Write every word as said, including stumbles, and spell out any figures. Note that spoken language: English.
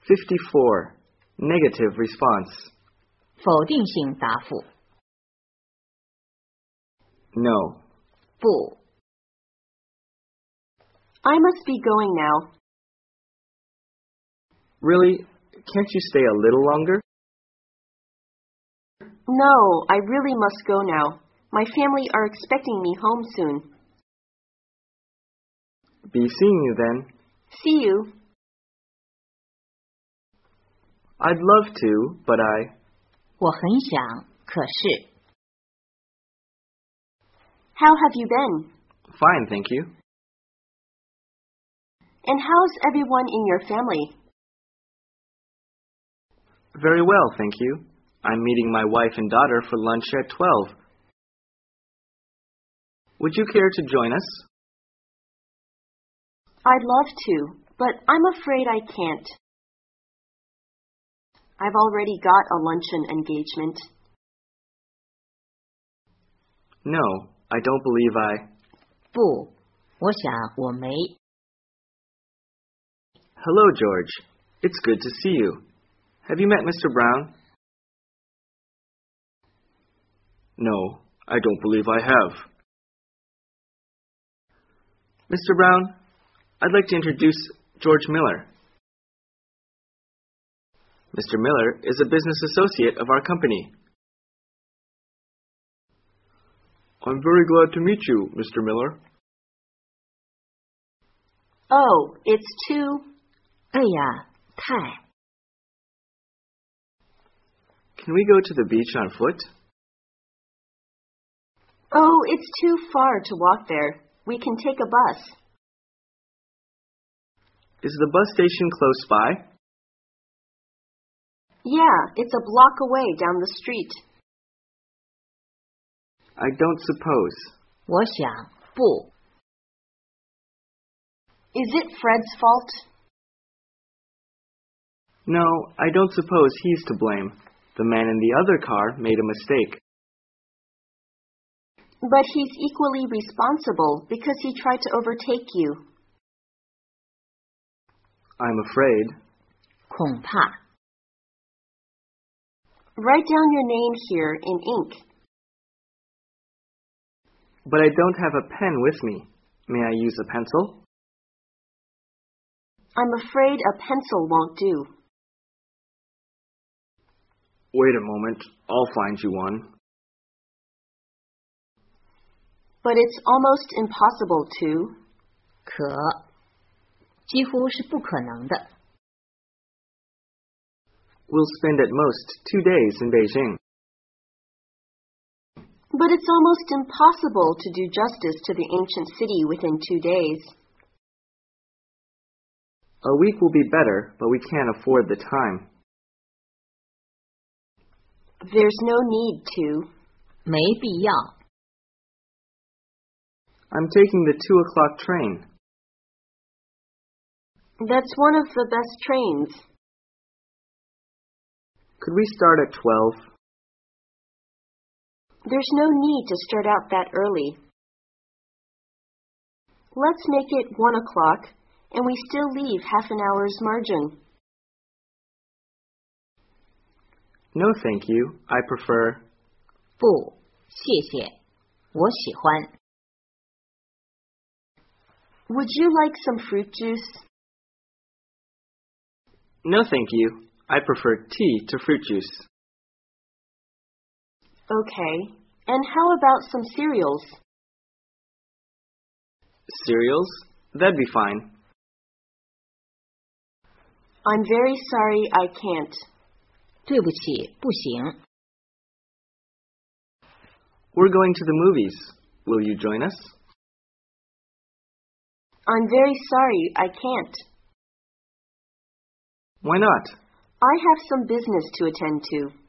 fifty-four. Negative response. 否定性答复。 No. 不。 I must be going now. Really? Can't you stay a little longer? No, I really must go now. My family are expecting me home soon. Be seeing you then. See you. I'd love to, but I... 我很想，可是。 How have you been? Fine, thank you. And how's everyone in your family? Very well, thank you. I'm meeting my wife and daughter for lunch at twelve. Would you care to join us? I'd love to, but I'm afraid I can't. I've already got a luncheon engagement. No, I don't believe I... 不，我想我没。 Hello, George. It's good to see you. Have you met Mister Brown? No, I don't believe I have. Mister Brown, I'd like to introduce George Miller. Mister Miller is a business associate of our company. I'm very glad to meet you, Mister Miller. Oh, it's too... 哎呀，太。 Can we go to the beach on foot? Oh, it's too far to walk there. We can take a bus. Is the bus station close by? Yeah, it's a block away down the street. I don't suppose. 我想不。 Is it Fred's fault? No, I don't suppose he's to blame. The man in the other car made a mistake. But he's equally responsible because he tried to overtake you. I'm afraid. 恐怕。 Write down your name here in ink. But I don't have a pen with me. May I use a pencil? I'm afraid a pencil won't do. Wait a moment. I'll find you one. But it's almost impossible to. 可。几乎是不可能的。 We'll spend at most two days in Beijing. But it's almost impossible to do justice to the ancient city within two days. A week will be better, but we can't afford the time. There's no need to. 没必要。 I'm taking the two o'clock train. That's one of the best trains. Could we start at twelve? There's no need to start out that early. Let's make it one o'clock, and we still leave half an hour's margin. No, thank you. I prefer... 不，谢谢。我喜欢。 Would you like some fruit juice? No, thank you. I prefer tea to fruit juice. Okay. And how about some cereals? Cereals? That'd be fine. I'm very sorry I can't. 对不起，不行。 We're going to the movies. Will you join us? I'm very sorry I can't. Why not? I have some business to attend to.